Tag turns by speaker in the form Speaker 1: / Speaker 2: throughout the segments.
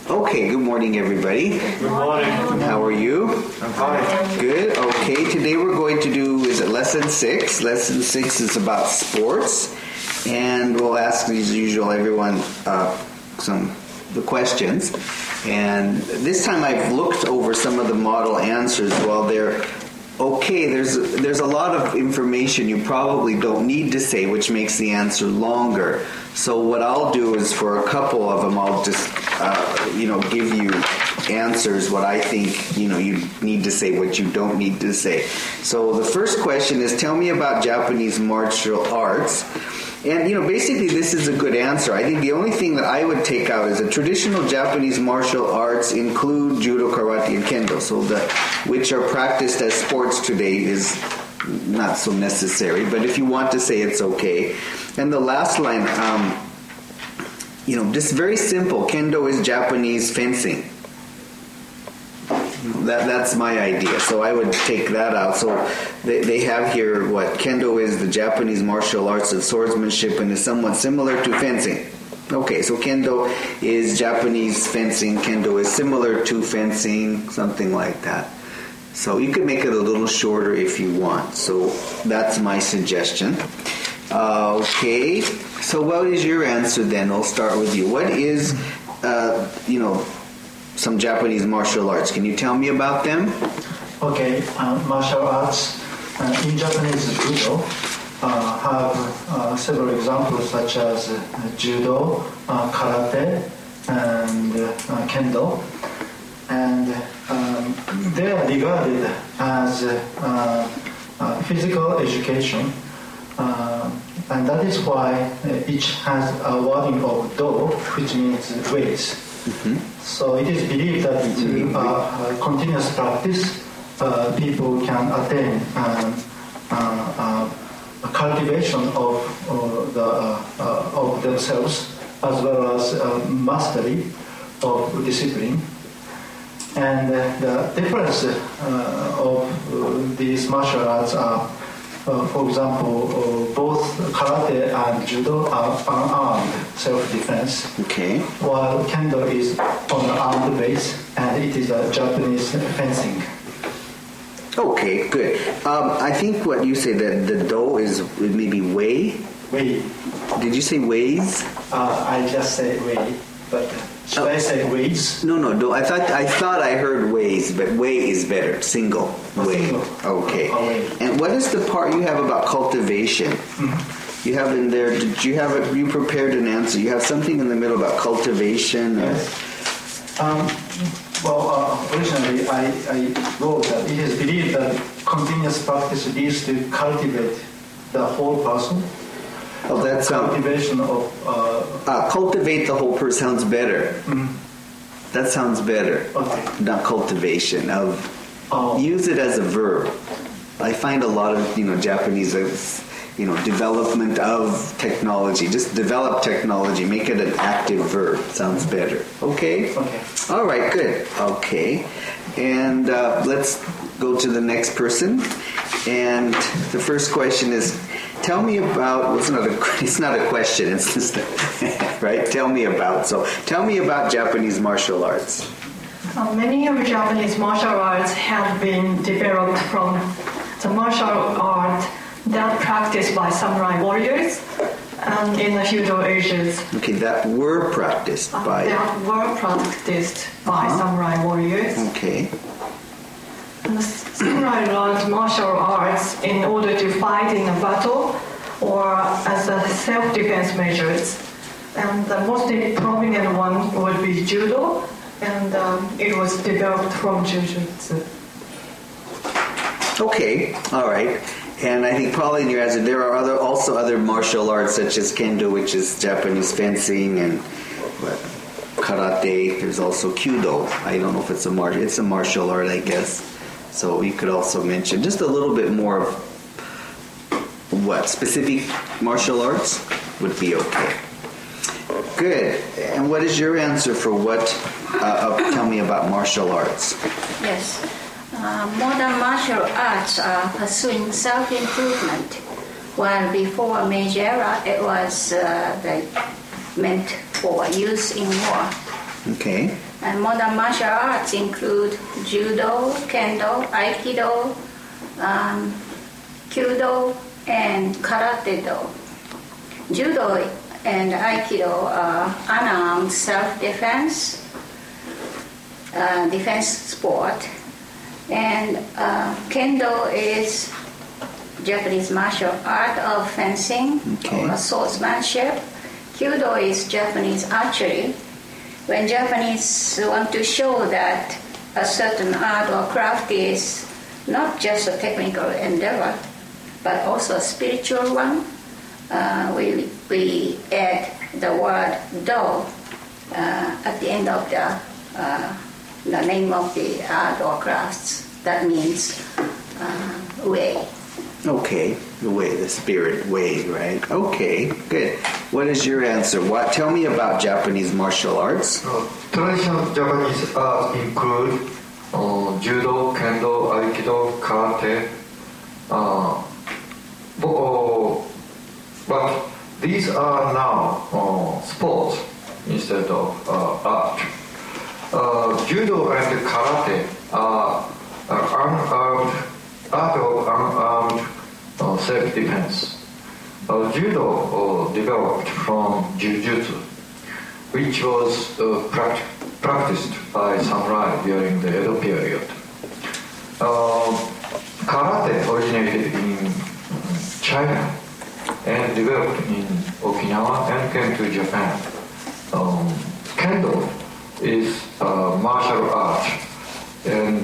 Speaker 1: Okay, good morning, everybody.
Speaker 2: Good morning.
Speaker 1: How are you?
Speaker 2: I'm fine.
Speaker 1: Good. Okay, today we're going to do, lesson 6? Lesson 6 is about sports. And we'll ask, as usual, everyone the questions. And this time I've looked over some of the model answers. Well, they're okay. There's a lot of information you probably don't need to say, which makes the answer longer. So what I'll do is for a couple of them, I'll just give you answers what I think you need to say, what you don't need to say. So the first question is, tell me about Japanese martial arts. And basically this is a good answer. I think the only thing that I would take out is that traditional Japanese martial arts include judo, karate, and kendo. So which are practiced as sports today is not so necessary. But if you want to say it's okay. And the last line, just very simple. Kendo is Japanese fencing. That's my idea. So I would take that out. So they have here what kendo is the Japanese martial arts of swordsmanship and is somewhat similar to fencing. Okay, so kendo is Japanese fencing. Kendo is similar to fencing, something like that. So you could make it a little shorter if you want. So that's my suggestion. Okay, so what is your answer then? I'll start with you. What is, some Japanese martial arts? Can you tell me about them?
Speaker 2: Okay, martial arts in Japanese judo have several examples such as judo, karate, and kendo. And they are regarded as physical education. And that is why each has a wording of do, which means weights. Mm-hmm. So it is believed that through continuous practice, people can attain a cultivation of themselves as well as mastery of discipline. And the difference of these martial arts are, for example, both karate and judo are unarmed self-defense,
Speaker 1: okay,
Speaker 2: while kendo is on an armed base, and it is a Japanese fencing.
Speaker 1: Okay, good. I think what you say that the do is maybe wei.
Speaker 2: Wei.
Speaker 1: Did you say ways?
Speaker 2: I just said wei, but should I say ways?
Speaker 1: No. Do I thought I heard ways, but way is better. Single. Way.
Speaker 2: Single.
Speaker 1: Okay.
Speaker 2: Way.
Speaker 1: And what is the part you have about cultivation? Mm-hmm. You have in there. Did you have it? You prepared an answer. You have something in the middle about cultivation.
Speaker 2: Yes. Originally I wrote that it is believed that continuous practice leads to cultivate the whole person.
Speaker 1: Oh, that's
Speaker 2: cultivation of
Speaker 1: cultivate the whole person sounds better. Mm-hmm. That sounds better.
Speaker 2: Okay.
Speaker 1: Not cultivation of. Use it as a verb. I find a lot of Japanese development of technology. Just develop technology. Make it an active verb. Sounds better. Okay?
Speaker 2: Okay.
Speaker 1: All right, good. Okay. And let's go to the next person. And the first question is, tell me about, it's not a question, it's just, right? Tell me about Japanese martial arts.
Speaker 3: Many of Japanese martial arts have been developed from the martial art that practiced by samurai warriors in the feudal ages.
Speaker 1: Okay, that were practiced by
Speaker 3: samurai warriors.
Speaker 1: Okay.
Speaker 3: And the samurai learned martial arts in order to fight in a battle or as a self-defense measures. And the most prominent one would be judo, and it was developed from jujutsu.
Speaker 1: Okay, all right. And I think probably in your answer, there are also other martial arts such as kendo, which is Japanese fencing, and karate. There's also kyudo. I don't know if it's a martial art, I guess. So you could also mention just a little bit more of what specific martial arts would be okay. Good. And what is your answer for what? Tell me about martial arts.
Speaker 4: Yes. Modern martial arts are pursuing self-improvement, while before Meiji era it was meant for use in war.
Speaker 1: Okay.
Speaker 4: And modern martial arts include judo, kendo, aikido, kyudo, and karate-do. Judo and aikido are unarmed self-defense, defense sport, and kendo is Japanese martial art of fencing or swordsmanship. Kyudo is Japanese archery. When Japanese want to show that a certain art or craft is not just a technical endeavor, but also a spiritual one, we add the word do at the end of the name of the art or crafts. That means way.
Speaker 1: Okay, the way, the spirit way, right? Okay, good. What is your answer? Tell me about Japanese martial arts.
Speaker 5: Traditional Japanese arts include judo, kendo, aikido, karate. But these are now sports instead of art. Judo and karate are unarmed art of unarmed self-defense. Judo developed from Jiu-Jitsu, which was practiced by samurai during the Edo period. Karate originated in China and developed in Okinawa and came to Japan. Kendo is a martial art and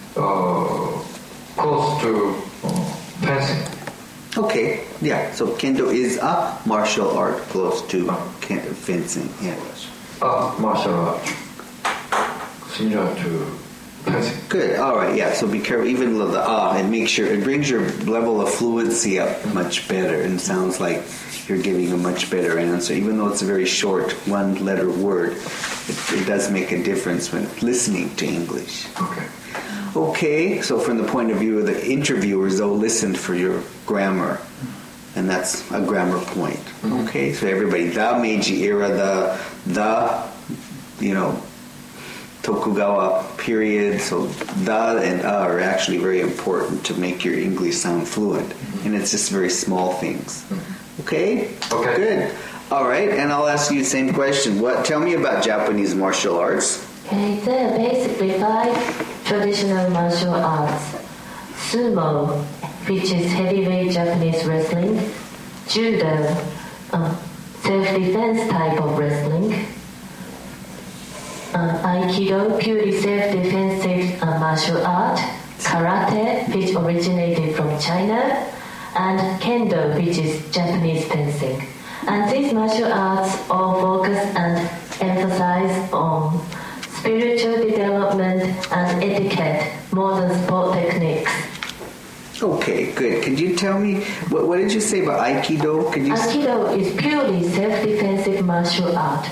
Speaker 5: close to fencing.
Speaker 1: Okay, yeah, so kendo is a martial art close to fencing. Yeah.
Speaker 5: Martial art, similar to fencing.
Speaker 1: Good, all right, yeah, so be careful, even with the and make sure it brings your level of fluency up much better and sounds like you're giving a much better answer. Even though it's a very short one-letter word, it does make a difference when listening to English.
Speaker 5: Okay.
Speaker 1: Okay, so from the point of view of the interviewers, they'll listen for your grammar, and that's a grammar point. Okay, so everybody, the Meiji era, the Tokugawa period, so the and are actually very important to make your English sound fluent, and it's just very small things. Okay?
Speaker 5: Okay.
Speaker 1: Good. All right, and I'll ask you the same question. Tell me about Japanese martial arts.
Speaker 6: Okay, there are basically 5 traditional martial arts. Sumo, which is heavyweight Japanese wrestling. Judo, self-defense type of wrestling. Aikido, purely self-defensive martial art. Karate, which originated from China. And Kendo, which is Japanese fencing. And these martial arts all focus and emphasize on spiritual development and etiquette more than sport techniques.
Speaker 1: Okay, good. Could you tell me, what did you say about Aikido?
Speaker 6: Aikido is purely self-defensive martial art.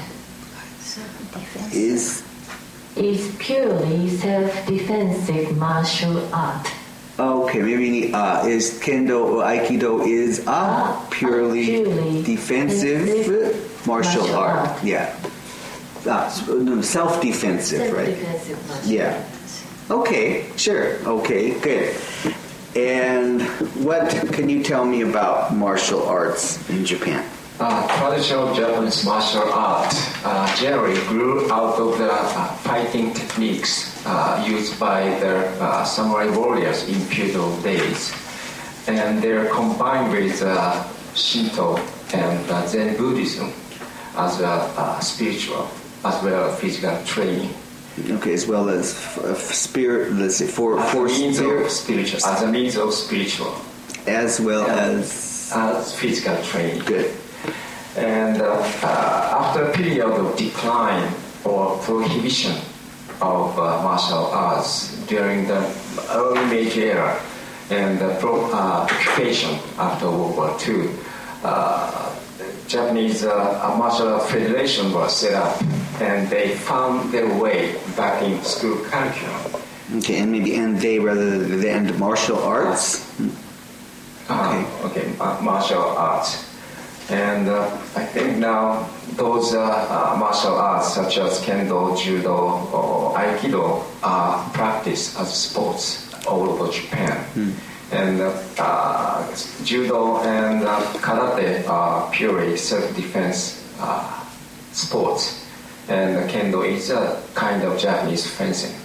Speaker 1: Is
Speaker 6: purely self-defensive martial art.
Speaker 1: Okay, maybe you need is Kendo or Aikido is purely defensive martial art. Yeah. Self-defensive, right?
Speaker 6: Self-defensive martial
Speaker 1: Yeah. Okay, sure. Okay, good. And what can you tell me about martial arts in Japan?
Speaker 7: Traditional Japanese martial art generally grew out of the fighting techniques used by the samurai warriors in feudal days, and they're combined with Shinto and Zen Buddhism as spiritual as well as physical training.
Speaker 1: Okay, as well as spirit. Let's say for
Speaker 7: spiritual, as a means of spiritual,
Speaker 1: as well as
Speaker 7: physical training.
Speaker 1: Good.
Speaker 7: And after a period of decline or prohibition of martial arts during the early Meiji era and the occupation after World War II, Japanese martial art federation was set up, and they found their way back in school curriculum.
Speaker 1: Okay, and maybe they rather than martial arts.
Speaker 7: Okay, martial arts. And I think now those martial arts such as Kendo, Judo, or Aikido are practiced as sports all over Japan. And Judo and Karate are purely self-defense sports. And Kendo is a kind of Japanese fencing.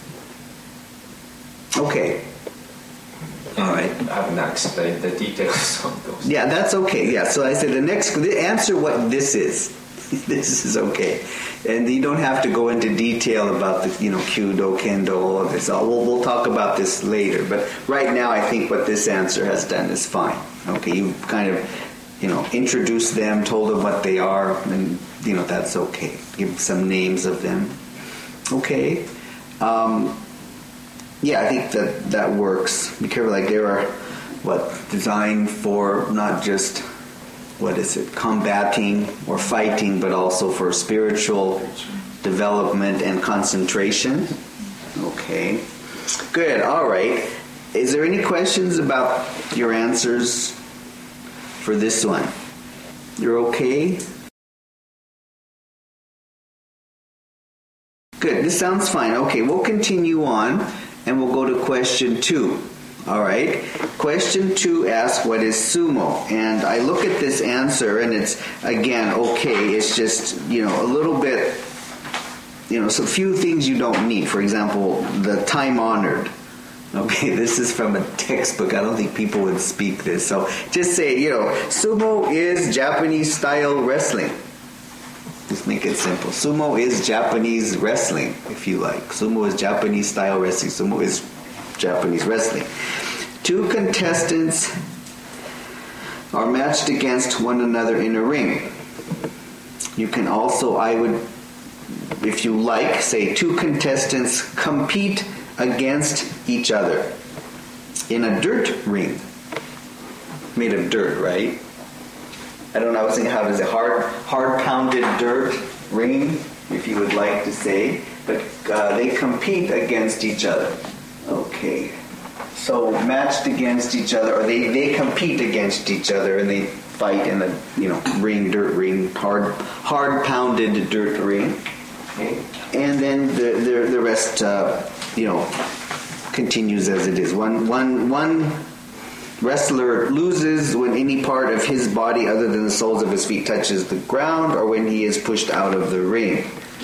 Speaker 1: Okay. All right.
Speaker 7: I have not explained the details of those.
Speaker 1: Yeah, that's okay. Yeah, so I said answer what this is. This is okay, and you don't have to go into detail about the Kyudo, Kendo, all of this. We'll talk about this later. But right now, I think what this answer has done is fine. Okay, you kind of introduced them, told them what they are, and that's okay. Give some names of them. Okay. Yeah, I think that works. Be careful, like there are designed for not just combating or fighting, but also for spiritual development and concentration. Okay, good. All right. Is there any questions about your answers for this one? You're okay? Good. This sounds fine. Okay, we'll continue on. And we'll go to question 2. All right. Question 2 asks, what is sumo? And I look at this answer, and it's, again, okay. It's just, a little bit, so few things you don't need. For example, the time-honored. Okay, this is from a textbook. I don't think people would speak this. So just say, sumo is Japanese-style wrestling. Just make it simple. Sumo is Japanese wrestling, if you like. Sumo is Japanese style wrestling. Sumo is Japanese wrestling. 2 contestants are matched against one another in a ring. You can also, if you like, say 2 contestants compete against each other in a dirt ring. Made of dirt, right? I don't know, I was thinking, how does it hard pounded dirt ring, if you would like to say, but they compete against each other. Okay, so matched against each other, or they compete against each other, and they fight in a dirt ring, hard pounded dirt ring. Okay. And then the rest continues as it is. One wrestler loses when any part of his body other than the soles of his feet touches the ground, or when he is pushed out of the ring.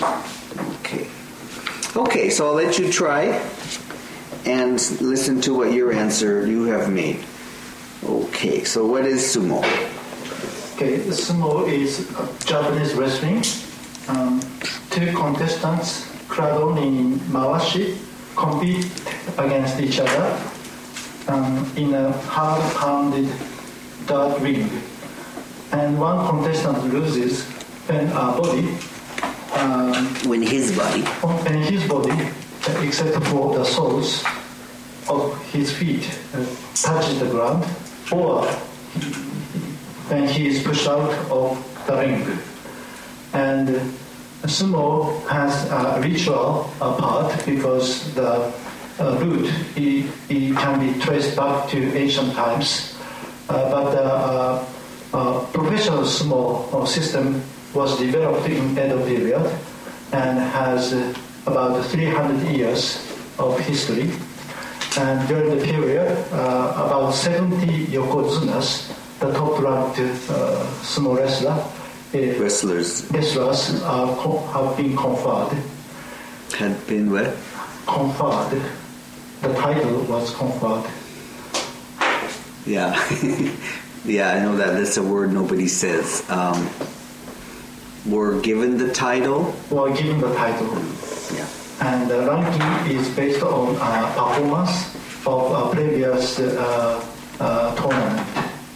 Speaker 1: Okay, so I'll let you try and listen to what your answer you have made. Okay, so what is sumo?
Speaker 2: Okay, sumo is Japanese wrestling. 2 contestants clad only in mawashi compete against each other in a hard-pounded dirt ring, and one contestant loses when his body, except for the soles of his feet touches the ground, or when he is pushed out of the ring. And sumo has a ritual part, because the root it can be traced back to ancient times, but the professional sumo system was developed in Edo period and has about 300 years of history. And during the period, about 70 yokozunas, the top-ranked sumo wrestlers have been conferred.
Speaker 1: Had been what?
Speaker 2: Conferred. The title was conferred.
Speaker 1: Yeah. Yeah, I know that. That's a word nobody says. Were given the title?
Speaker 2: Were given the title.
Speaker 1: Yeah.
Speaker 2: And the ranking is based on performance of a previous tournament.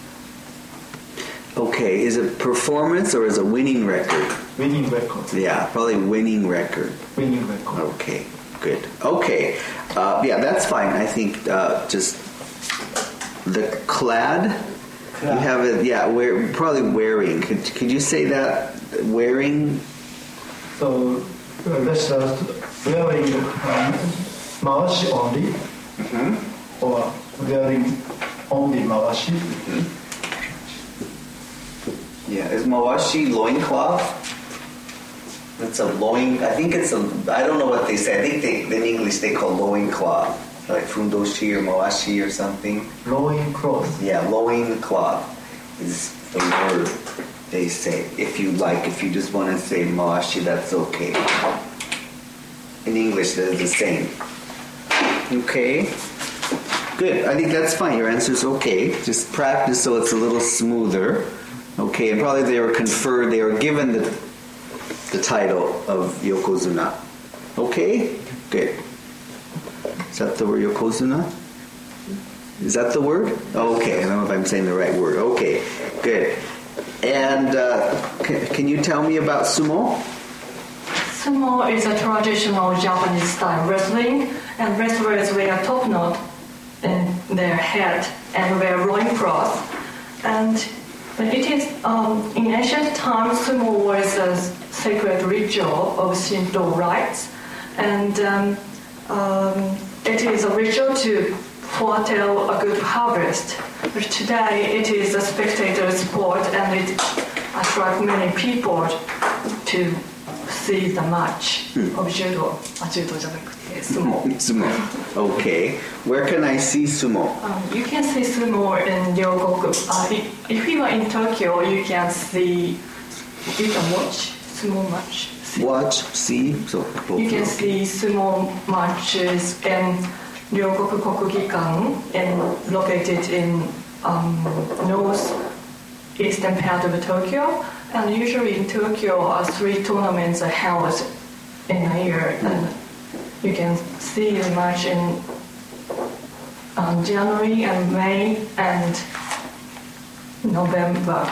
Speaker 1: Okay, is it performance or is it winning record?
Speaker 2: Winning record.
Speaker 1: Yeah, probably winning record.
Speaker 2: Winning record.
Speaker 1: Okay, good. Okay, yeah, that's fine. I think just the clad. You have it, yeah. Probably wearing. Could you say that? Wearing.
Speaker 2: So wrestlers wearing mawashi only, or wearing only mawashi.
Speaker 1: Yeah. Is mawashi loincloth? It's a loin. I think it's a. I don't know what they say. I think in English they call loincloth, like fundoshi or mawashi or something.
Speaker 2: Loincloth.
Speaker 1: Yeah, loincloth is the word they say. If you just want to say mawashi, that's okay. In English, they're the same. Okay. Good. I think that's fine. Your answer's okay. Just practice so it's a little smoother. Okay. And probably they were given the title of Yokozuna. Okay? Good. Is that the word Yokozuna? Is that the word? Okay. I don't know if I'm saying the right word. Okay. Good. And can you tell me about sumo?
Speaker 3: Sumo is a traditional Japanese style wrestling, and wrestlers wear a top knot in their head and wear loincloth. And it is in ancient times, sumo was a sacred ritual of Shinto rites, and it is a ritual to foretell a good harvest. But today, it is a spectator sport, and it attracts many people to see the match of judo. Judo じゃなくて sumo.
Speaker 1: Sumo. Okay. Where can I see sumo?
Speaker 3: You can see sumo in Ryogoku. If you are in Tokyo, you can watch sumo match.
Speaker 1: Watch, see. So
Speaker 3: You can see sumo matches in Ryogoku Kokugikan, located in northeastern part of Tokyo. And usually in Tokyo, 3 tournaments are held in a year, and you can see the match in January and May and November,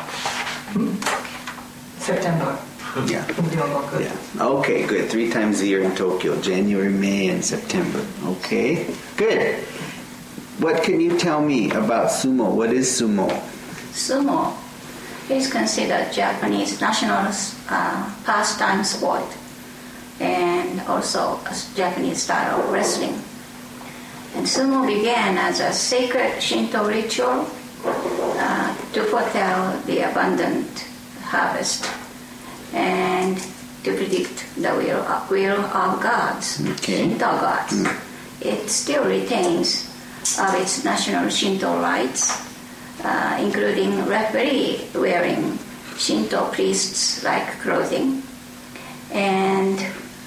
Speaker 3: September.
Speaker 1: Yeah.
Speaker 3: In Ryogoku.
Speaker 1: Yeah. Okay, good. 3 times a year in Tokyo, January, May, and September. Okay, good. What can you tell me about sumo? What is sumo?
Speaker 4: Sumo is considered Japanese national pastime sport and also a Japanese style of wrestling. And sumo began as a sacred Shinto ritual to foretell the abundant harvest and to predict the will of gods, Shinto gods. It still retains of its national Shinto rites, including referee wearing Shinto priests-like clothing, and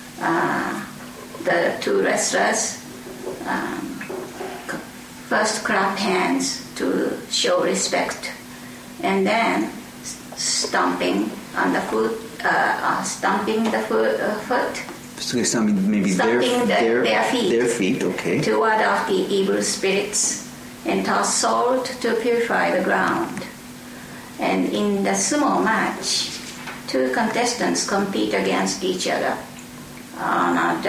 Speaker 4: the 2 wrestlers first clap hands to show respect, and then stamping on the foot, stamping the foot.
Speaker 1: So stamping maybe their feet, okay.
Speaker 4: To ward off the evil spirits and toss salt to purify the ground. And in the sumo match, 2 contestants compete against each other on a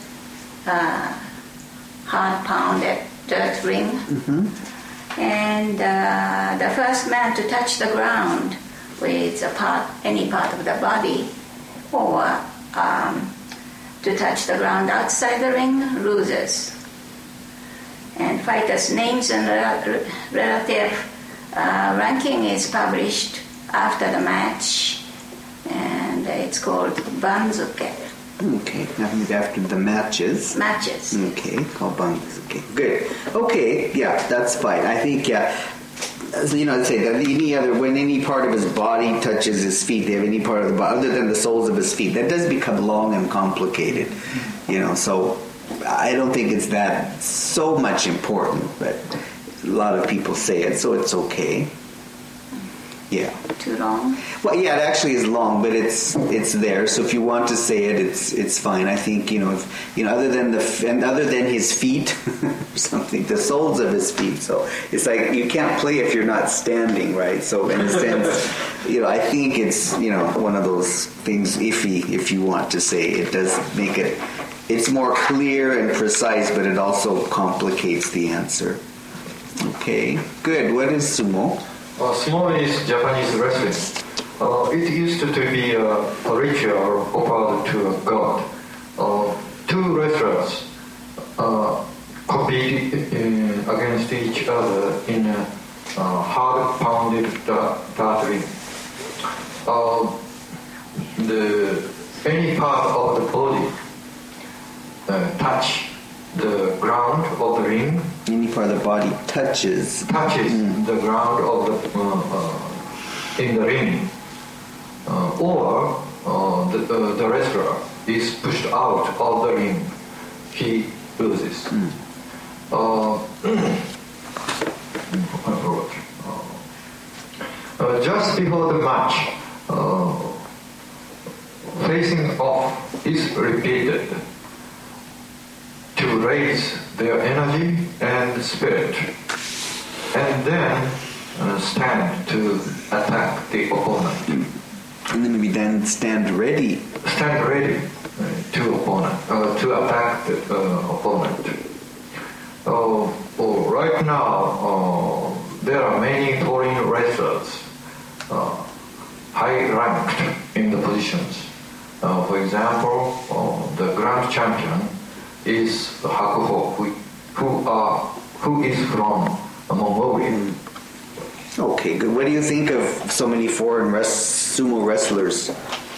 Speaker 4: hard-pounded dirt ring. Mm-hmm. And the first man to touch the ground with any part of the body or to touch the ground outside the ring loses. And fighters' names and relative ranking is published after the match, and it's called banzuke.
Speaker 1: Okay, after the matches.
Speaker 4: Matches.
Speaker 1: Okay, called banzuke. Good. Okay, yeah, that's fine. I think, I say that when any part of his body touches his feet, they have any part of the body other than the soles of his feet, that does become long and complicated. So I don't think it's that so much important, but a lot of people say it, so it's okay. Yeah.
Speaker 4: Too long?
Speaker 1: Well, yeah, it actually is long, but it's there. So if you want to say it, it's fine. I think other than his feet, or something, the soles of his feet. So it's like you can't play if you're not standing, right? So in a sense, I think it's one of those things iffy. If you want to say it, does make it. It's more clear and precise, but it also complicates the answer. Okay, good. What is sumo?
Speaker 5: Sumo is Japanese wrestling. It used to be a ritual offered to a god. 2 wrestlers compete against each other in a hard-pounded dirt ring. any part of the body touch the ground of the ring.
Speaker 1: Any part of the body touches
Speaker 5: The ground of the in the ring, or the wrestler is pushed out of the ring, he loses. Just before the match, facing off is repeated to raise their energy and spirit, and then stand to attack the opponent.
Speaker 1: And then maybe then stand ready.
Speaker 5: Stand ready to attack the opponent. Right now, there are many foreign wrestlers high ranked in the positions. For example, the grand champion is Hakuho, who is from Mongolia.
Speaker 1: Okay, good. What do you think of so many foreign sumo wrestlers?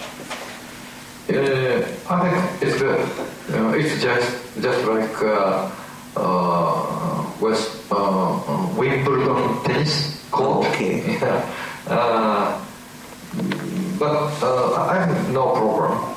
Speaker 5: I think it's good. It's just like Wimbledon tennis court.
Speaker 1: Okay.
Speaker 5: But I have no problem.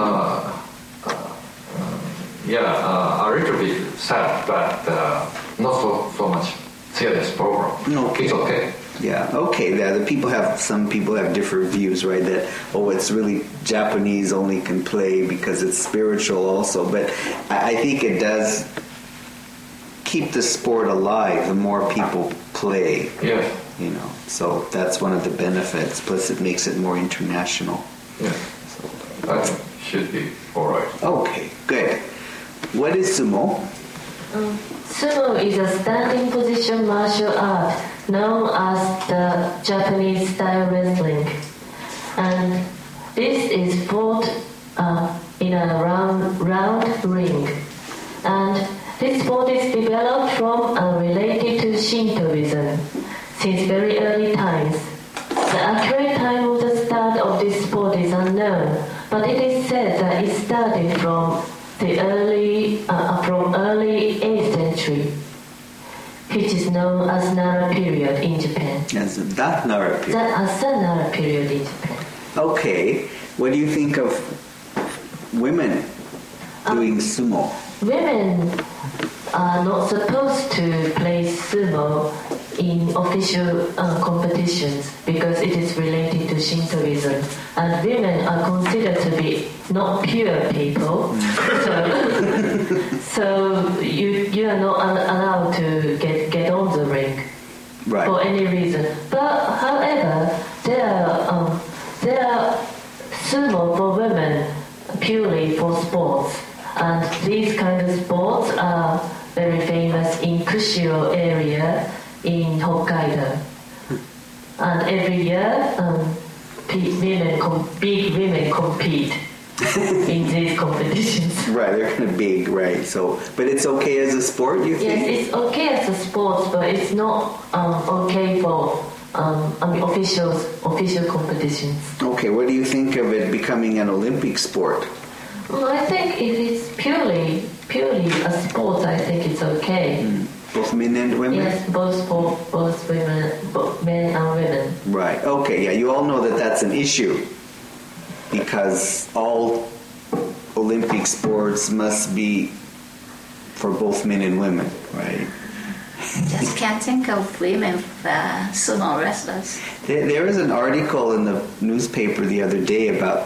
Speaker 5: A little bit sad, but not so much serious problem.
Speaker 1: Okay.
Speaker 5: It's okay.
Speaker 1: Yeah, okay. Some people have different views, right? That, it's really Japanese only can play because it's spiritual also. But I think it does keep the sport alive the more people play.
Speaker 5: Yeah.
Speaker 1: So that's one of the benefits. Plus it makes it more international.
Speaker 5: Yeah. I think it should be alright.
Speaker 1: Okay, good. What is sumo?
Speaker 6: Sumo is a standing position martial art known as the Japanese style wrestling, and this is fought in a round ring. And this sport is developed from and related to Shintoism since very early times. The accurate time of the start of this sport is unknown, but it is said that it started from early 8th century, which is known as Nara period in Japan.
Speaker 1: As that Nara period.
Speaker 6: As the Nara period in Japan.
Speaker 1: Okay. What do you think of women doing sumo?
Speaker 6: Women are not supposed to play sumo in official competitions because it is related to Shintoism, and women are considered to be not pure people. So you are not allowed to get on the ring for any reason. But however, there are sumo for women purely for sports, and these kind of sports are very famous in Kushiro area in Hokkaido. And every year, big women compete in these competitions.
Speaker 1: Right, they're kind of big, right? So, but it's okay as a sport, you think?
Speaker 6: Yes, it's okay as a sport, but it's not okay for official competitions.
Speaker 1: Okay, what do you think of it becoming an Olympic sport?
Speaker 6: Well, I think if it's purely a sport, I think it's okay.
Speaker 1: Both men and women?
Speaker 6: Yes, both women, both men and women.
Speaker 1: Right. Okay. Yeah. You all know that that's an issue because all Olympic sports must be for both men and women, right?
Speaker 4: Just can't think of women sumo wrestlers.
Speaker 1: There was an article in the newspaper the other day about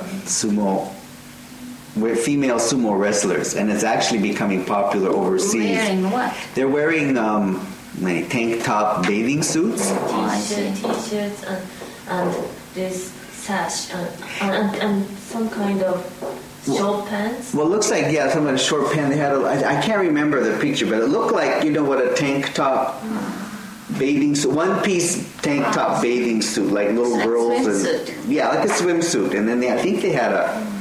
Speaker 1: female sumo wrestlers, and it's actually becoming popular overseas.
Speaker 4: Wearing what?
Speaker 1: They're wearing tank top bathing suits.
Speaker 6: T-shirts and this sash and some kind of short pants.
Speaker 1: Well, it looks like some kind of short pants. They had I can't remember the picture, but it looked like what a tank top bathing suit, one piece tank top bathing suit, like little girls.
Speaker 4: Swimsuit.
Speaker 1: Like a swimsuit, and then I think they had a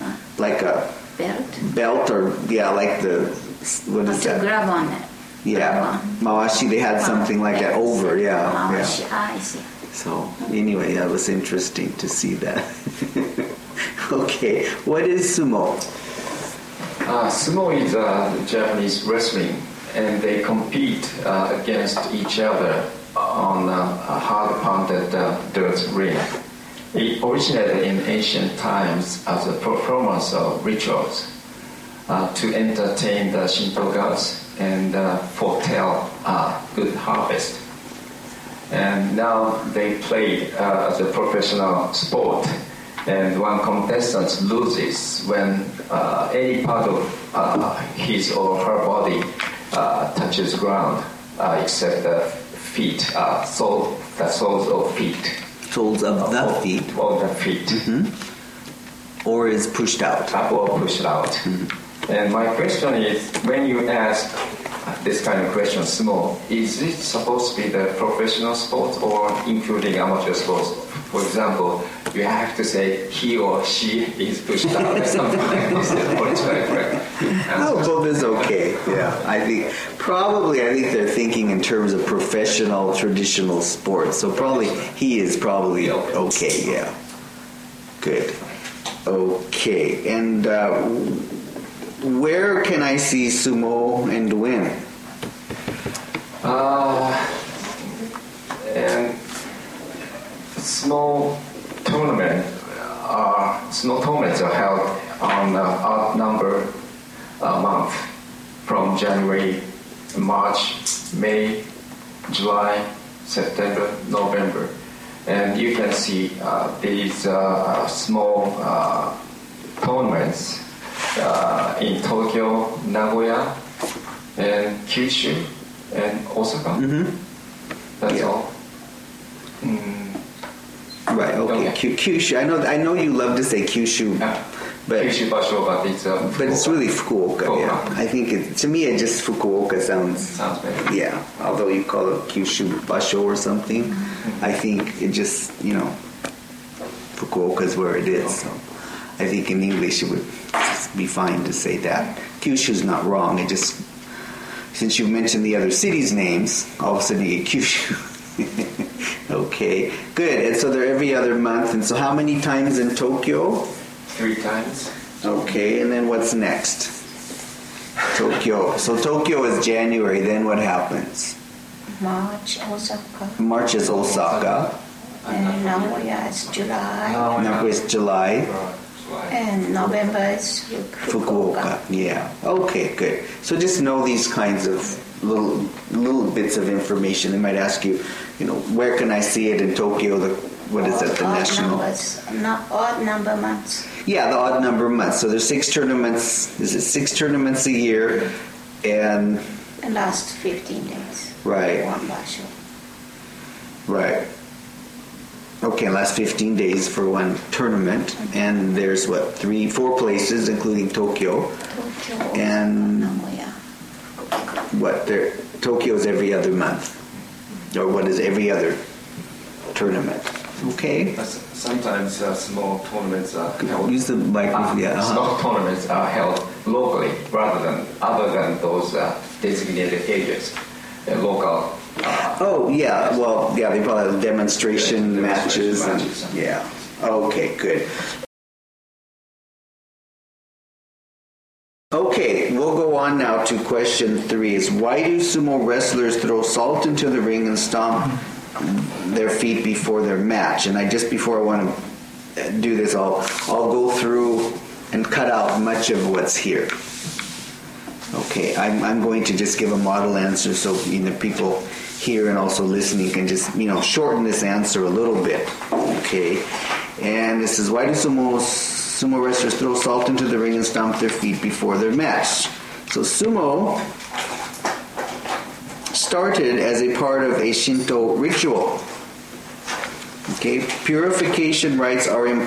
Speaker 1: belt or like the what is that?
Speaker 4: To grab on it.
Speaker 1: Yeah, mawashi. They had something like that over. Yeah.
Speaker 4: Mawashi. I see.
Speaker 1: So anyway, that was interesting to see that. Okay, what is sumo?
Speaker 7: Sumo is Japanese wrestling, and they compete against each other on a hard-pounded dirt ring. It originated in ancient times as a performance of rituals to entertain the Shinto gods and foretell good harvest. And now they played as a professional sport, and one contestant loses when any part of his or her body touches ground, except the feet, the soles of feet.
Speaker 1: Soles of the feet.
Speaker 7: Of the feet.
Speaker 1: Mm-hmm. Or is pushed out.
Speaker 7: Or pushed out. Mm-hmm. And my question is, when you ask this kind of question, sumo, is it supposed to be the professional sport or including amateur sports? For example, you have to say he or she is pushed out or something like this.
Speaker 1: Oh, both is okay. Yeah, I think they're thinking in terms of professional traditional sports. So probably he is probably okay. Yeah, good. Okay, and where can I see sumo and when?
Speaker 7: And small tournaments are held on odd number month from January, March, May, July, September, November, and you can see these small tournaments in Tokyo, Nagoya, and Kyushu, and Osaka.
Speaker 1: Mm-hmm.
Speaker 7: That's all.
Speaker 1: Right. Okay. Kyushu. I know you love to say Kyushu, but
Speaker 7: Kyushu Basho, but
Speaker 1: it's really Fukuoka. Yeah. I think to me it just Fukuoka sounds
Speaker 7: better.
Speaker 1: Yeah. Although you call it Kyushu Basho or something, I think it just Fukuoka is where it is. So I think in English it would be fine to say that. Kyushu's not wrong. It just, since you mentioned the other cities' names, all of a sudden you get Kyushu. Okay, good. And so they're every other month. And so how many times in Tokyo?
Speaker 7: 3 times.
Speaker 1: Okay, and then what's next? Tokyo. So Tokyo is January. Then what happens?
Speaker 4: March, Osaka.
Speaker 1: March is Osaka.
Speaker 4: And Nagoya is July.
Speaker 1: Nagoya is July.
Speaker 4: And November is Fukuoka.
Speaker 1: Yeah. Okay, good. So just know these kinds of little bits of information. They might ask you, where can I see it in Tokyo? What is it? The national.
Speaker 4: Odd number months.
Speaker 1: Yeah, the odd number months. So there's 6 tournaments. Is it 6 tournaments a year? And
Speaker 4: last 15 days.
Speaker 1: Right.
Speaker 4: One basho.
Speaker 1: Right. Okay, last 15 days for one tournament, and there's 3-4 places, including Tokyo. And
Speaker 4: Nagoya.
Speaker 1: Tokyo's every other month, or what is every other tournament? Okay.
Speaker 7: Sometimes small tournaments are held.
Speaker 1: Use the microphone.
Speaker 7: Small tournaments are held locally other than those designated areas, local.
Speaker 1: They probably have demonstration matches. Yeah. Okay, good. Okay, we'll go on now to question 3. Is why do sumo wrestlers throw salt into the ring and stomp their feet before their match? And before I want to do this, I'll go through and cut out much of what's here. Okay, I'm going to just give a model answer so people here and also listening can just shorten this answer a little bit. Okay, and this is why do sumo wrestlers throw salt into the ring and stomp their feet before their match? So sumo started as a part of a Shinto ritual. Okay, purification rites are an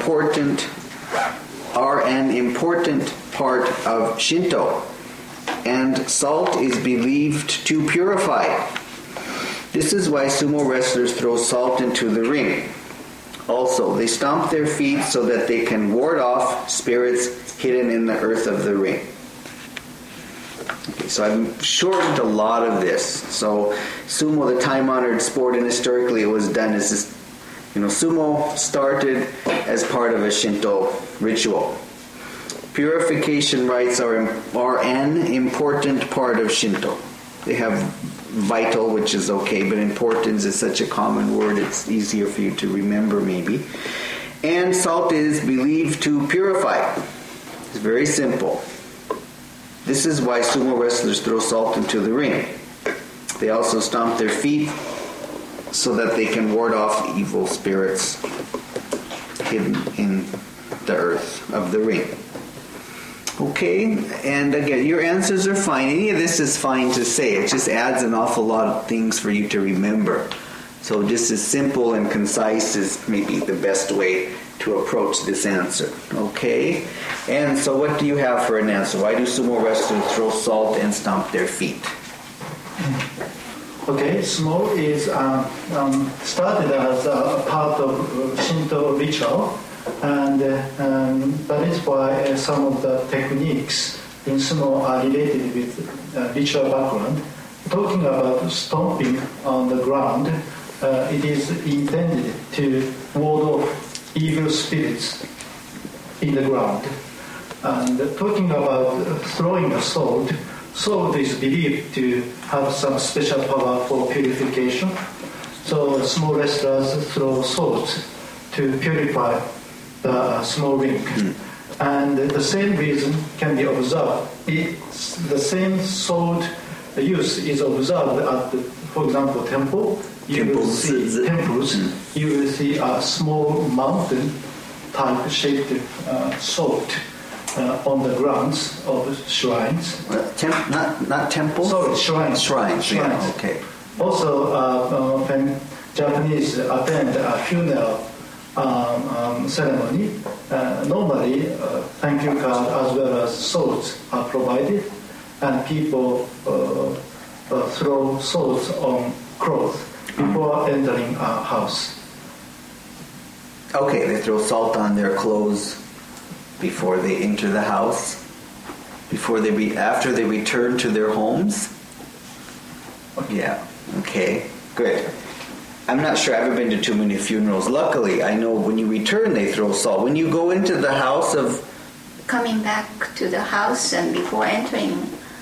Speaker 1: important part of Shinto, and salt is believed to purify. This is why sumo wrestlers throw salt into the ring. Also, they stomp their feet so that they can ward off spirits hidden in the earth of the ring. Okay, so I've shortened a lot of this. So sumo, the time-honored sport, and historically it was done as this Sumo started as part of a Shinto ritual. Purification rites are an important part of Shinto. They have vital, which is okay, but importance is such a common word, it's easier for you to remember maybe. And salt is believed to purify. It's very simple. This is why sumo wrestlers throw salt into the ring. They also stomp their feet so that they can ward off evil spirits hidden in the earth of the ring. Okay, and again, your answers are fine. Any of this is fine to say. It just adds an awful lot of things for you to remember. So just as simple and concise is maybe the best way to approach this answer. Okay? And so what do you have for an answer? Why do sumo wrestlers throw salt and stomp their feet?
Speaker 2: Okay, sumo is started as a part of Shinto ritual, and that is why some of the techniques in sumo are related with ritual background. Talking about stomping on the ground, it is intended to ward off evil spirits in the ground. And talking about throwing a sword, sword is believed to have some special power for purification. So small wrestlers throw swords to purify the small ring. And the same reason can be observed. The same sword use is observed at, for example, temple. You will see temples. You will see a small mountain type shaped sword on the grounds of shrines.
Speaker 1: Not temples?
Speaker 2: Sorry, shrines.
Speaker 1: Shrines. Yeah, okay.
Speaker 2: Also, when Japanese attend a funeral ceremony, normally thank you card as well as swords are provided, and people throw swords on clothes before entering a house.
Speaker 1: Okay, they throw salt on their clothes before they enter the house, after they return to their homes. Yeah. Okay. Good. I'm not sure. I haven't been to too many funerals. Luckily, I know when you return, they throw salt. When you go into the house of...
Speaker 4: Coming back to the house and before entering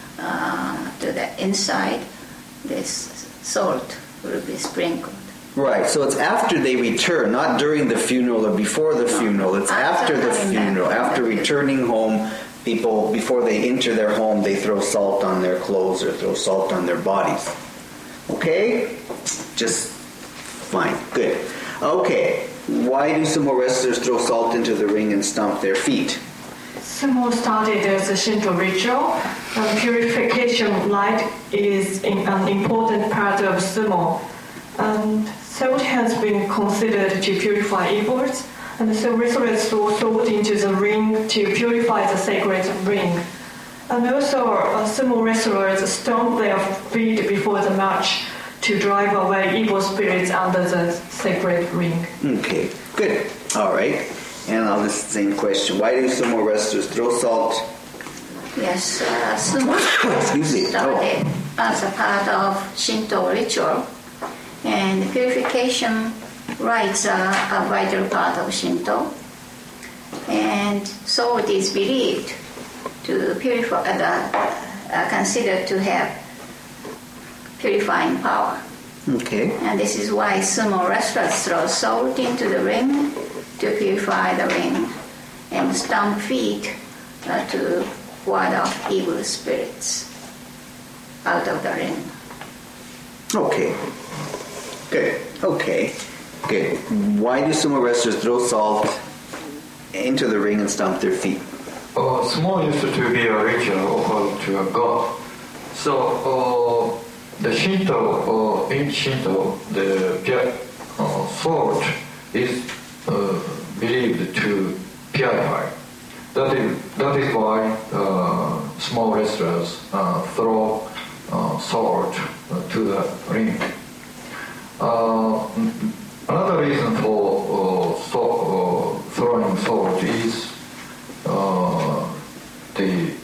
Speaker 4: to the inside, this salt will be sprinkled.
Speaker 1: Right. So it's after they return, not during the funeral or before the funeral. It's after the funeral. After returning home, people, before they enter their home, they throw salt on their clothes or throw salt on their bodies. Okay? Just... fine. Good. Okay. Why do sumo wrestlers throw salt into the ring and stomp their feet?
Speaker 3: Sumo started as a Shinto ritual, and purification rite is an important part of sumo. And salt has been considered to purify evils, and so wrestlers throw salt into the ring to purify the sacred ring. And also, sumo wrestlers stomp their feet before the match to drive away evil spirits under the sacred ring.
Speaker 1: Okay, good. All right. And I'll ask the same question. Why do sumo wrestlers throw salt?
Speaker 4: Yes, sumo started as a part of Shinto ritual, and purification rites are a vital part of Shinto. And so it is believed to purify, considered to have purifying power.
Speaker 1: Okay.
Speaker 4: And this is why sumo wrestlers throw salt into the ring to purify the ring, and stomp feet to ward off evil spirits out of the ring.
Speaker 1: Okay. Good. Okay. Good. Why do sumo wrestlers throw salt into the ring and stomp their feet?
Speaker 5: Sumo used to be a ritual according to a god. So the Shinto, in Shinto, the sword is believed to purify. That is why small wrestlers throw sword to the ring. Another reason for throwing sword is the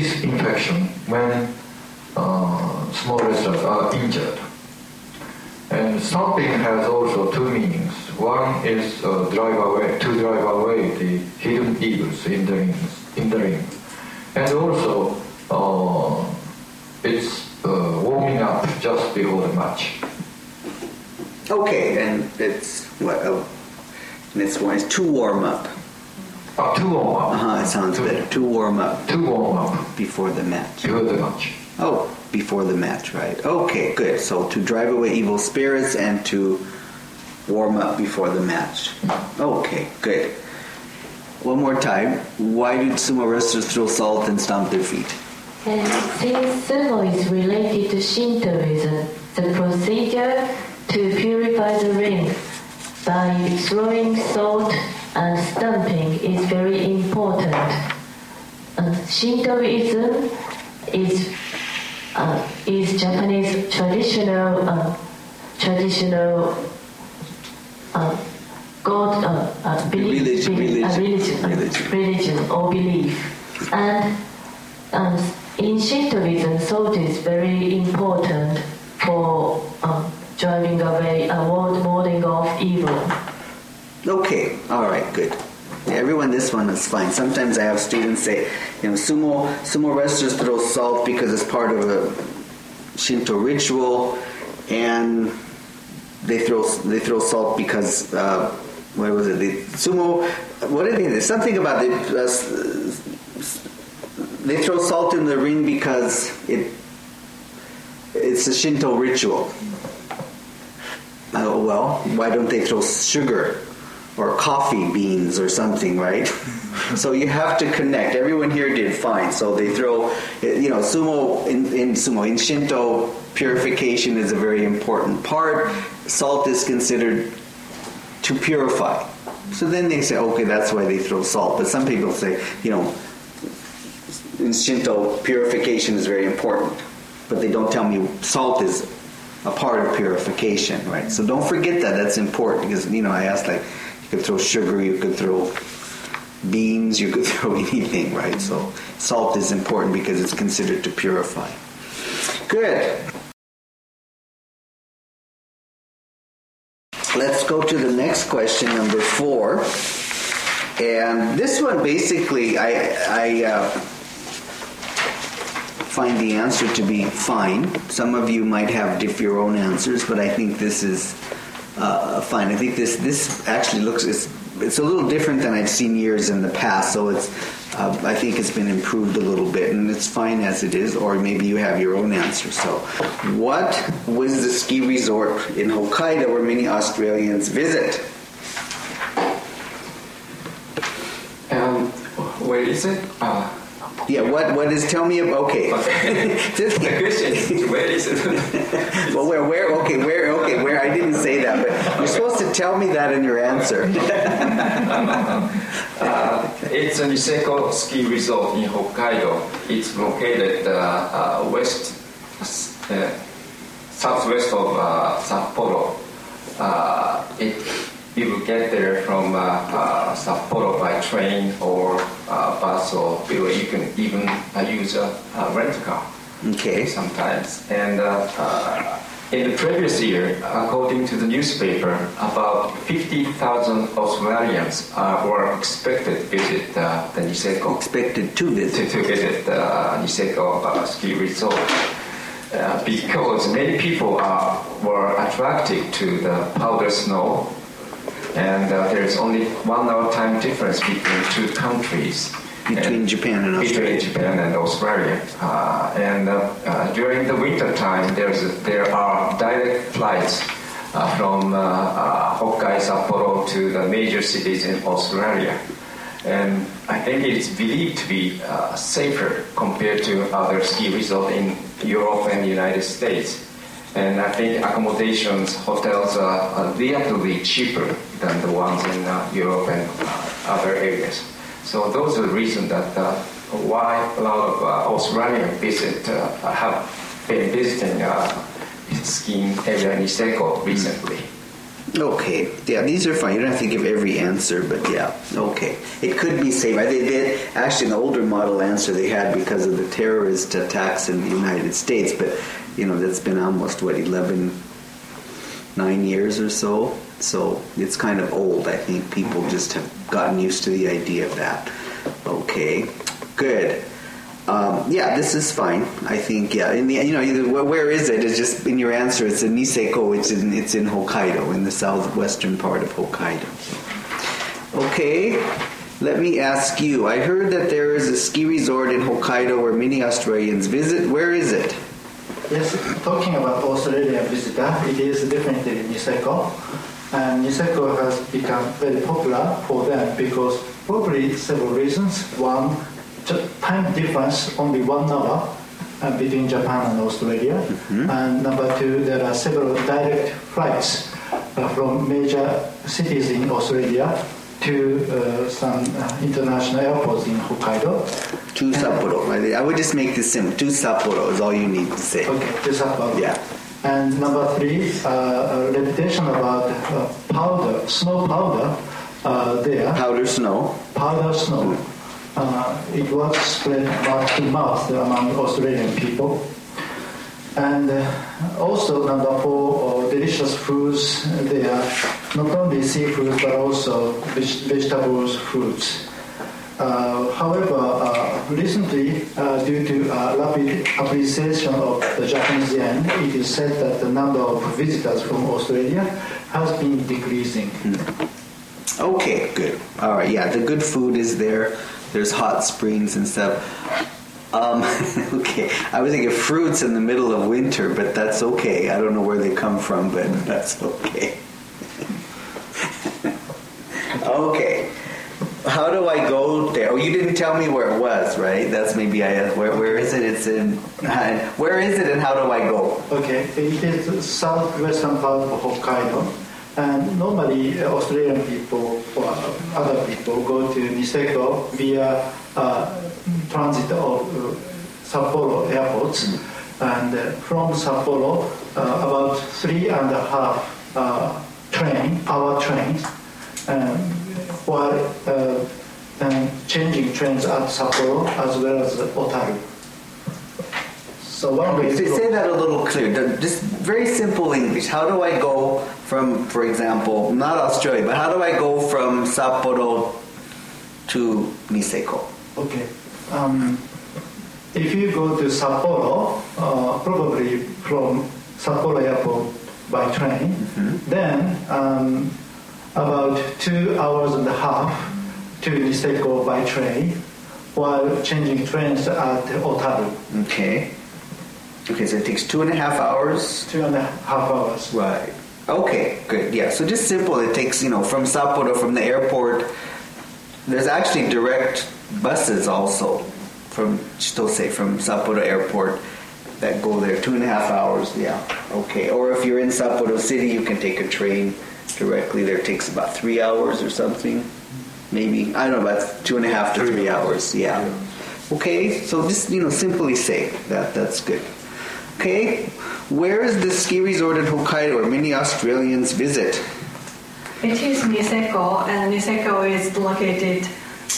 Speaker 5: disinfection when small wrestlers are injured. And stopping has also two meanings. One is to drive away the hidden evils in the ring. And also it's warming up just before the match.
Speaker 1: Okay, and it's what? This one is to warm up.
Speaker 5: To warm up.
Speaker 1: It sounds better. To warm up.
Speaker 5: To warm up
Speaker 1: Before the match.
Speaker 5: before the match.
Speaker 1: Oh, before the match, right. Okay, good. So to drive away evil spirits and to warm up before the match. Okay, good. One more time. Why do sumo wrestlers throw salt and stomp their feet?
Speaker 6: And since sumo is related to Shintoism, the procedure to purify the ring by throwing salt and stamping is very important. Shintoism is Japanese traditional God religion or belief, and in Shintoism, salt is very important for driving away, warding off evil.
Speaker 1: Okay, all right, good. Everyone, this one is fine. Sometimes I have students say, sumo wrestlers throw salt because it's part of a Shinto ritual, and they throw salt because what was it? What did they? Something about they throw salt in the ring because it's a Shinto ritual. Oh well, why don't they throw sugar or coffee beans or something, right? So you have to connect. Everyone here did fine. So they throw, sumo in Shinto, purification is a very important part. Salt is considered to purify. So then they say, okay, that's why they throw salt. But some people say, in Shinto, purification is very important. But they don't tell me salt is a part of purification, right? So don't forget that. That's important because, I asked, you could throw sugar, you could throw beans, you could throw anything, right? So salt is important because it's considered to purify. Good. Let's go to the next question, number 4. And this one, basically, I find the answer to be fine. Some of you might have your own answers, but I think this is fine. I think this actually it's a little different than I've seen years in the past, so I think it's been improved a little bit, and it's fine as it is, or maybe you have your own answer. So, what was the ski resort in Hokkaido where many Australians visit?
Speaker 7: Where is it?
Speaker 1: What is? Tell me. Okay.
Speaker 7: The question is, where is it?
Speaker 1: Well, where? Okay, where? Okay, where? I didn't say that, but you're supposed to tell me that in your answer.
Speaker 7: It's a Niseko ski resort in Hokkaido. It's located southwest of Sapporo. You will get there from Sapporo by train or bus, or you can even use a rental car.
Speaker 1: Okay.
Speaker 7: Sometimes. And in the previous year, according to the newspaper, about 50,000 Australians were expected to visit the Niseko.
Speaker 1: Expected to visit.
Speaker 7: To visit Niseko ski resort. Because many people were attracted to the powder snow, and there's only 1 hour time difference between two countries.
Speaker 1: Between Japan and Australia.
Speaker 7: Between Japan and Australia. During the winter time, there are direct flights from Hokkaido, Sapporo to the major cities in Australia. And I think it's believed to be safer compared to other ski resorts in Europe and the United States. And I think accommodations, hotels are relatively cheaper than the ones in Europe and other areas. So those are the reasons that why a lot of Australian have been visiting skiing area in Niseko recently.
Speaker 1: Okay, yeah, these are fine. You don't have to give every answer, but yeah, okay. It could be safe. They did, actually, an older model answer they had because of the terrorist attacks in the United States, but, that's been almost, 11 9 years or so. So it's kind of old. I think people just have gotten used to the idea of that. Okay, good. Yeah, this is fine. I think, yeah. In the where is it? It's just in your answer. It's in Niseko. It's in Hokkaido, in the southwestern part of Hokkaido. Okay, let me ask you. I heard that there is a ski resort in Hokkaido where many Australians visit. Where is it?
Speaker 2: Yes, talking about Australian visitor, it is definitely Niseko. And Niseko has become very popular for them because probably several reasons. One, time difference, only 1 hour between Japan and Australia. Mm-hmm. And number two, there are several direct flights from major cities in Australia to some international airports in Hokkaido.
Speaker 1: To Sapporo. I would just make this simple. To Sapporo is all you need to say.
Speaker 2: Okay, to Sapporo.
Speaker 1: Yeah.
Speaker 2: And number three, a reputation about powder, snow powder there.
Speaker 1: Powder snow.
Speaker 2: Powder snow. It was spread mouth to mouth among Australian people. And also number four, delicious foods there, not only seafood but also vegetables, fruits. However, recently, due to rapid appreciation of the Japanese yen, it is said that the number of visitors from Australia has been decreasing.
Speaker 1: Okay, good. All right, yeah, the good food is there. There's hot springs and stuff. Okay, I was thinking fruits in the middle of winter, but that's okay. I don't know where they come from, but that's okay. Okay. How do I go there? Oh, you didn't tell me where it was, right? That's maybe I asked. Where is it? It's in. Where is it, and how do I go?
Speaker 2: Okay, it is the southwestern part of Hokkaido, and normally Australian people or other people go to Niseko via transit of Sapporo airports, and from Sapporo about 3.5 hour trains. While changing trains at Sapporo as well as Otaru. So one way.
Speaker 1: Say that a little clearer. Just very simple English. How do I go from, for example, not Australia, but how do I go from Sapporo to Niseko?
Speaker 2: Okay. If you go to Sapporo, probably from Sapporo Airport by train, then. About 2.5 hours to Niseko by train, while changing trains at Otaru.
Speaker 1: Okay. Okay, so it takes 2.5 hours?
Speaker 2: 2.5 hours.
Speaker 1: Right. Okay, good. Yeah, so just simple. It takes, from Sapporo, from the airport. There's actually direct buses also from Chitose, from Sapporo Airport, that go there. 2.5 hours, yeah. Okay. Or if you're in Sapporo City, you can take a train directly there. It takes about 3 hours or something, maybe. I don't know, about 2.5 to 3 hours. Yeah. Okay, so just simply say that. That's good. Okay, where is the ski resort in Hokkaido where many Australians visit?
Speaker 3: It is Niseko, and Niseko is located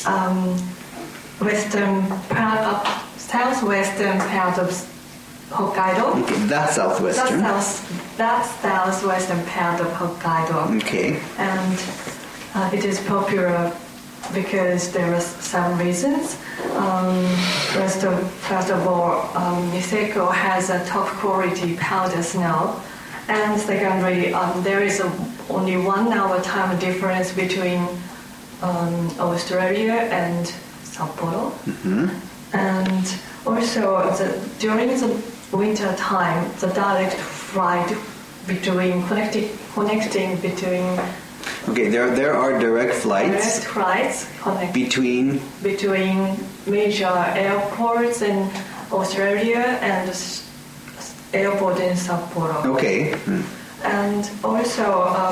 Speaker 3: southwestern part of Hokkaido.
Speaker 1: Okay, that's southwestern.
Speaker 3: That's southwestern part of Hokkaido.
Speaker 1: Okay.
Speaker 3: And it is popular because there are some reasons. First of all, Niseko has a top quality powder snow. And secondly, there is only 1 hour time difference between Australia and Sapporo. Mm-hmm. And also, during the winter time, the direct flight connecting between.
Speaker 1: Okay, there are direct flights. Between
Speaker 3: major airports in Australia and airport in Sapporo.
Speaker 1: Okay.
Speaker 3: And also,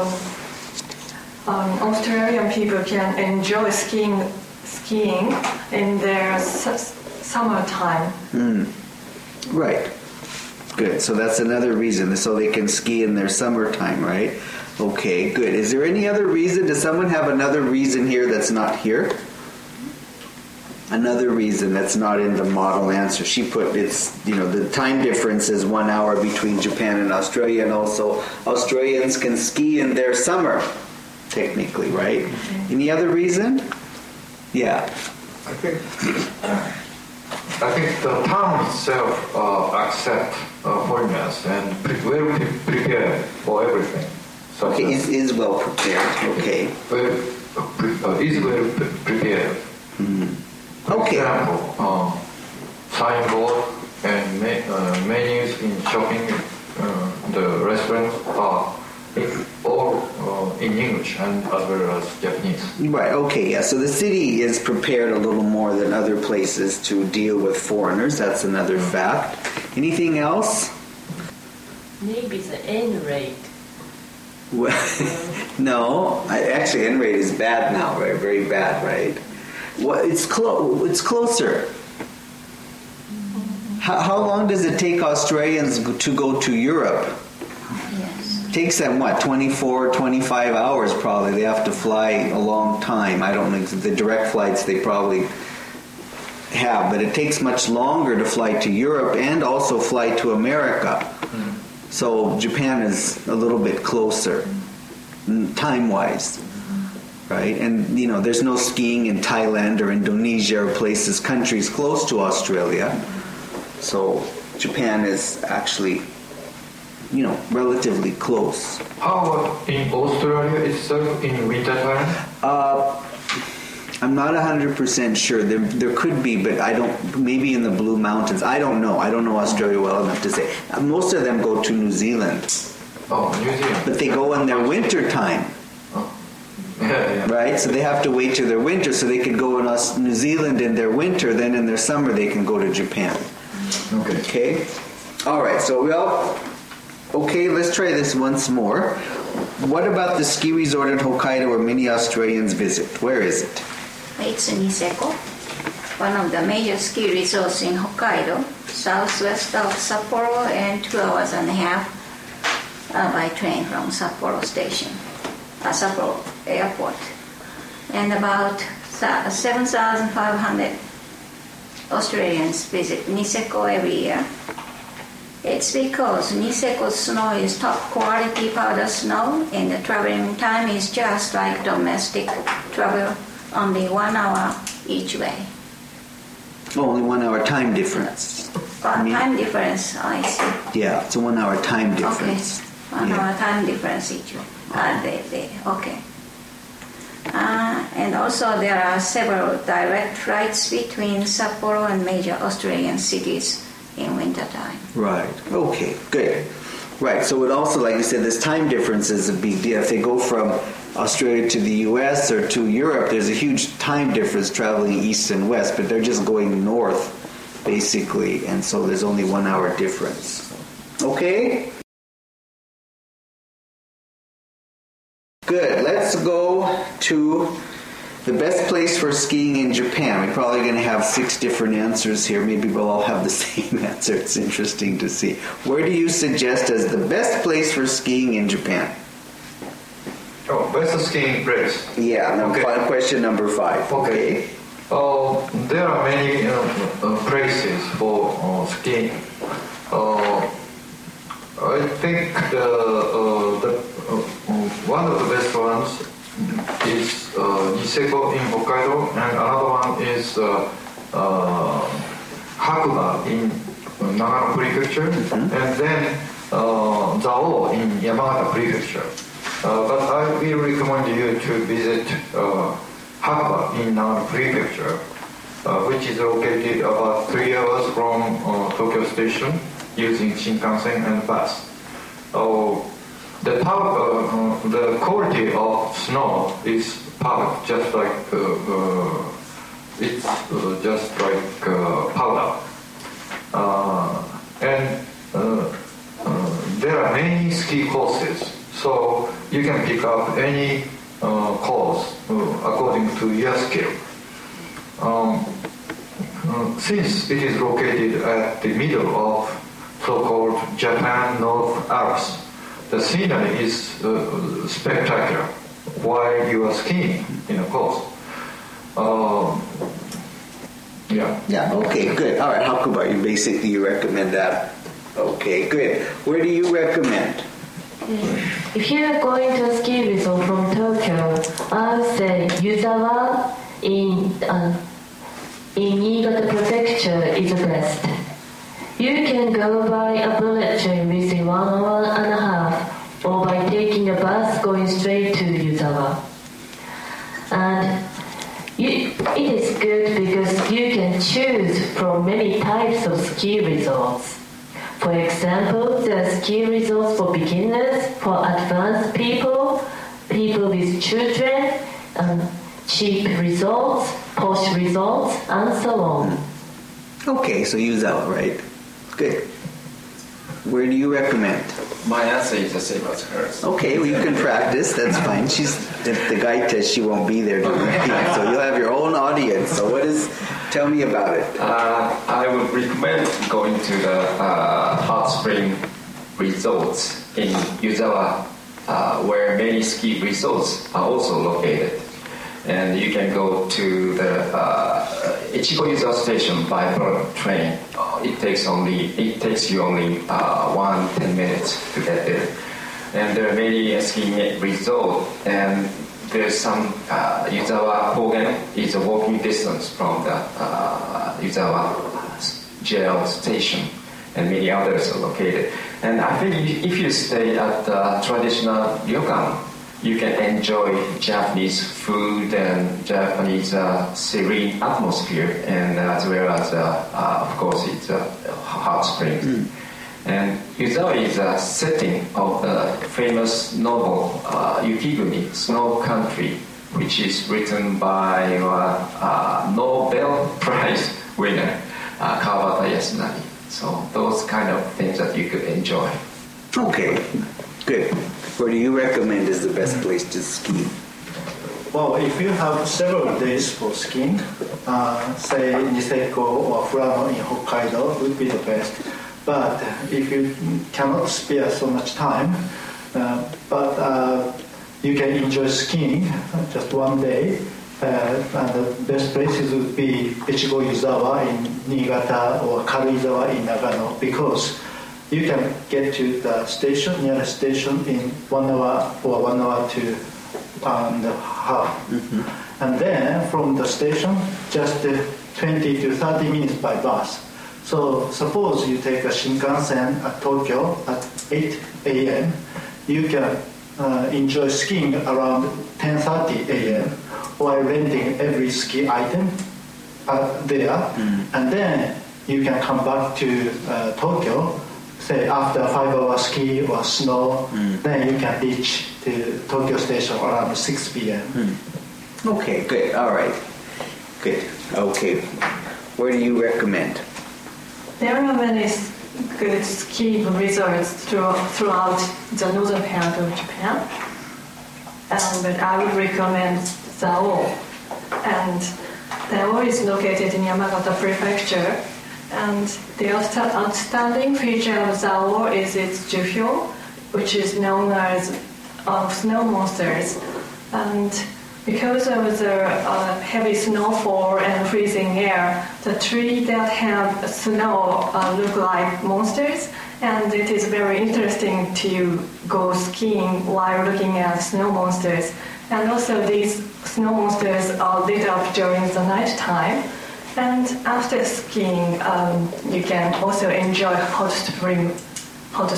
Speaker 3: Australian people can enjoy skiing in their summertime.
Speaker 1: Right. Good. So that's another reason, so they can ski in their summertime, right? Okay, good. Is there any other reason? Does someone have another reason here that's not here? Another reason that's not in the model answer. She put the time difference is 1 hour between Japan and Australia, and also Australians can ski in their summer, technically, right? Any other reason? Yeah.
Speaker 5: I think the town itself accept foreigners and well prepared for everything. So
Speaker 1: Okay, is well prepared. Okay.
Speaker 5: Is well prepared. For
Speaker 1: Okay.
Speaker 5: example, signboard and menus in shopping, the restaurants are all in English and as well as Japanese.
Speaker 1: Right, okay, yeah. So the city is prepared a little more than other places to deal with foreigners. That's another fact. Anything else?
Speaker 6: Maybe the N rate.
Speaker 1: Well, no, actually, N rate is bad now, right? Very bad, right? Well, it's closer. How long does it take Australians to go to Europe?
Speaker 4: Yes.
Speaker 1: It takes them, 24, 25 hours probably. They have to fly a long time. I don't know, the direct flights they probably have, but it takes much longer to fly to Europe and also fly to America. So Japan is a little bit closer, time-wise, right? And, there's no skiing in Thailand or Indonesia or countries close to Australia. So Japan is actually, relatively close.
Speaker 5: How about in Australia itself in winter time?
Speaker 1: I'm not 100% sure. There could be, but I don't. Maybe in the Blue Mountains. I don't know. I don't know Australia well enough to say. Most of them go to New Zealand.
Speaker 5: Oh, New Zealand.
Speaker 1: But they go in their winter time.
Speaker 5: Yeah.
Speaker 1: Right? So they have to wait till their winter, so they could go in New Zealand in their winter, then in their summer they can go to Japan. Okay? All right, so okay, let's try this once more. What about the ski resort in Hokkaido where many Australians visit? Where is it?
Speaker 4: It's Niseko, one of the major ski resorts in Hokkaido, southwest of Sapporo, and 2 hours and a half by train from Sapporo Station, Sapporo Airport. And about 7,500 Australians visit Niseko every year. It's because Niseko's snow is top quality powder snow, and the traveling time is just like domestic travel, only 1 hour each way.
Speaker 1: Only 1 hour time difference.
Speaker 4: Time difference, I see.
Speaker 1: Yeah, it's a 1 hour time difference.
Speaker 4: Okay, 1 hour time difference each day. Okay. And also there are several direct flights between Sapporo and major Australian cities in wintertime.
Speaker 1: Right. Okay, good. Right, so it also, like you said, this time difference is a big deal. If they go from Australia to the US or to Europe, there's a huge time difference traveling east and west, but they're just going north, basically, and so there's only 1 hour difference. Okay? Good. Let's go to the best place for skiing in Japan. We're probably going to have 6 different answers here. Maybe we'll all have the same answer. It's interesting to see. Where do you suggest as the best place for skiing in Japan?
Speaker 5: Oh, best skiing place.
Speaker 1: Yeah,
Speaker 5: Okay.
Speaker 1: Question number 5.
Speaker 5: Okay. There are many places for skiing. I think one of the best ones is Niseko in Hokkaido, and another one is Hakuba in Nagano Prefecture, and then Zao in Yamagata Prefecture. But I will recommend you to visit Hakuba in Nagano Prefecture, which is located about 3 hours from Tokyo Station using Shinkansen and bus. The quality of snow is perfect, just like powder. And there are many ski courses, so you can pick up any course according to your skill. Since it is located at the middle of so-called Japan North Alps, the scenery is spectacular while you are skiing in a course. Yeah.
Speaker 1: Yeah, okay, good. All right, Hakuba, you recommend that. Okay, good. Where do you recommend?
Speaker 6: If you are going to a ski resort from Tokyo, I would say Yuzawa in Niigata Prefecture is the best. You can go by a bullet train within 1 hour and a half, or by taking a bus going straight to Yuzawa. And it is good because you can choose from many types of ski resorts. For example, there are ski resorts for beginners, for advanced people, people with children, cheap resorts, posh resorts, and so on.
Speaker 1: Okay, so Yuzawa, right? Good. Where do you recommend?
Speaker 7: My answer is the same as hers.
Speaker 1: Okay, well you can practice. That's fine. The guide test. She won't be there to repeat, so you'll have your own audience. So tell me about it.
Speaker 7: I would recommend going to the hot spring resorts in Yuzawa, where many ski resorts are also located. And you can go to the Ichigo Yuzawa Station by bullet train. It takes you only 10 minutes to get there. And there are many skiing resorts, and there's some Yuzawa Kogen is a walking distance from the Yuzawa jail station, and many others are located. And I think if you stay at the traditional ryokan, you can enjoy Japanese food and Japanese serene atmosphere, and as well as, of course, it's a hot spring. And Yuzawa is a setting of the famous novel Yukigumi, Snow Country, which is written by Nobel Prize winner Kawabata Yasunari. So those kind of things that you could enjoy.
Speaker 1: Okay, good. Where do you recommend is the best place to ski?
Speaker 2: Well, if you have several days for skiing, say Niseko or Furano in Hokkaido would be the best. But if you cannot spare so much time, you can enjoy skiing just one day, and the best places would be Ichigo Yuzawa in Niigata or Karuizawa in Nagano, because you can get to the station, nearest station, in 1 hour or 1 hour to 1 and a half. Mm-hmm. And then from the station, just 20 to 30 minutes by bus. So suppose you take a Shinkansen at Tokyo at 8 a.m., you can enjoy skiing around 10:30 a.m. while renting every ski item there. And then you can come back to Tokyo, say after a 5-hour ski or snow, then you can reach the Tokyo station around 6 p.m.
Speaker 1: Okay, good. All right. Good. Okay. Where do you recommend?
Speaker 3: There are many good ski resorts throughout the northern part of Japan, but I would recommend Zao. And Zao is located in Yamagata Prefecture, and the outstanding feature of Zao is its Jufyo, which is known as snow monsters. And because of the heavy snowfall and freezing air, the trees that have snow look like monsters, and it is very interesting to go skiing while looking at snow monsters. And also these snow monsters are lit up during the night time. And after skiing, you can also enjoy hot spring. Hot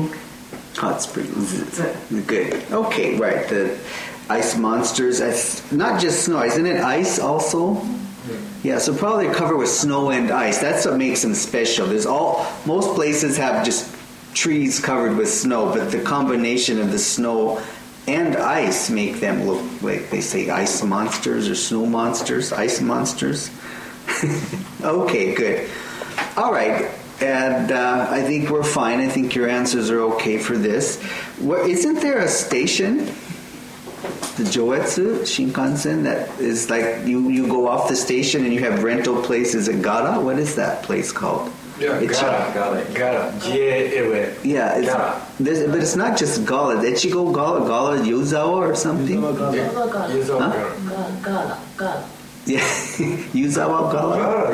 Speaker 3: springs.
Speaker 1: Good. Okay, right. The ice monsters. That's not just snow. Isn't it ice also? Yeah, so probably covered with snow and ice. That's what makes them special. Most places have just trees covered with snow, but the combination of the snow and ice make them look like, they say, ice monsters or snow monsters, ice monsters. Okay, good. All right. And I think we're fine. I think your answers are okay for this. Isn't there a station, the Joetsu Shinkansen, that is like you go off the station and you have rental places at Gara? What is that place called?
Speaker 5: Yeah, Gara. G-A-R-A.
Speaker 1: Yeah, but it's not just Gara. Ichigo Gara Yuzawa or something?
Speaker 6: Gara.
Speaker 1: Yeah. Yuzawa Gara?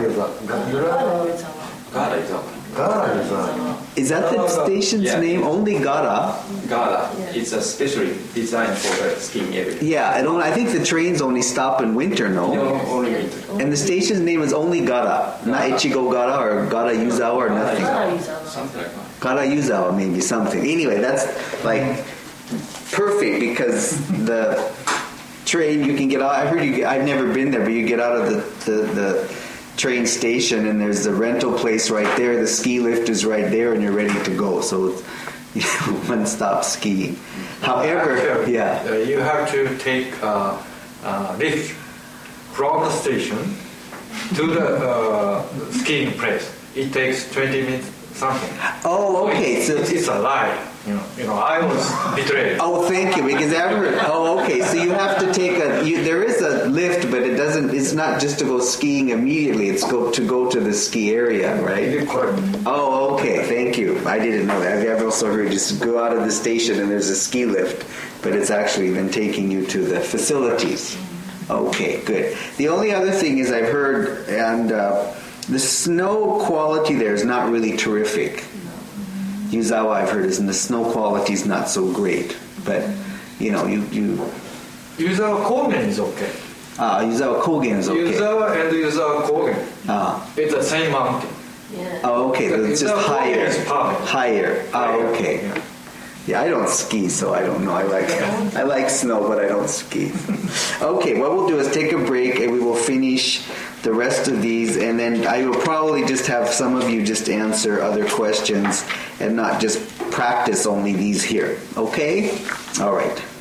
Speaker 1: Is that the station's name? Only Gara?
Speaker 7: Gara. It's a specially designed for the skiing area.
Speaker 1: Yeah, I think the trains only stop in winter, no?
Speaker 7: No, only winter.
Speaker 1: And the station's name is only Gara, not Ichigo Gara or Gara Yuzawa or nothing.
Speaker 7: Something like that.
Speaker 1: Gara Yuzawa, maybe something. Anyway, that's like perfect because the train you can get out. I've never been there, but you get out of the train station and there's the rental place right there. The ski lift is right there, and you're ready to go. So it's one-stop skiing. However,
Speaker 5: you have to take lift from the station to the skiing place. It takes 20 minutes something.
Speaker 1: Oh, okay. So
Speaker 5: it's a lie. I was betrayed.
Speaker 1: Oh, thank you. Because okay. So you have to take there is a lift, but it's not just to go skiing immediately. It's to go to the ski area, right? Oh, okay. Thank you. I didn't know that. I've also heard just go out of the station and there's a ski lift, but it's actually then taking you to the facilities. Okay, good. The only other thing is I've heard, and the snow quality there is not really terrific. Yuzawa, I've heard, the snow quality is not so great, but
Speaker 5: Yuzawa Kogen is okay.
Speaker 1: Yuzawa Kogen is okay.
Speaker 5: Yuzawa and Yuzawa Kogen. It's the same mountain.
Speaker 6: Yeah.
Speaker 1: Oh, okay. So it's just higher. Higher. Oh, okay. Yeah, I don't ski, so I don't know. I like snow, but I don't ski. Okay, what we'll do is take a break, and we will finish the rest of these, and then I will probably just have some of you just answer other questions and not just practice only these here. Okay? All right.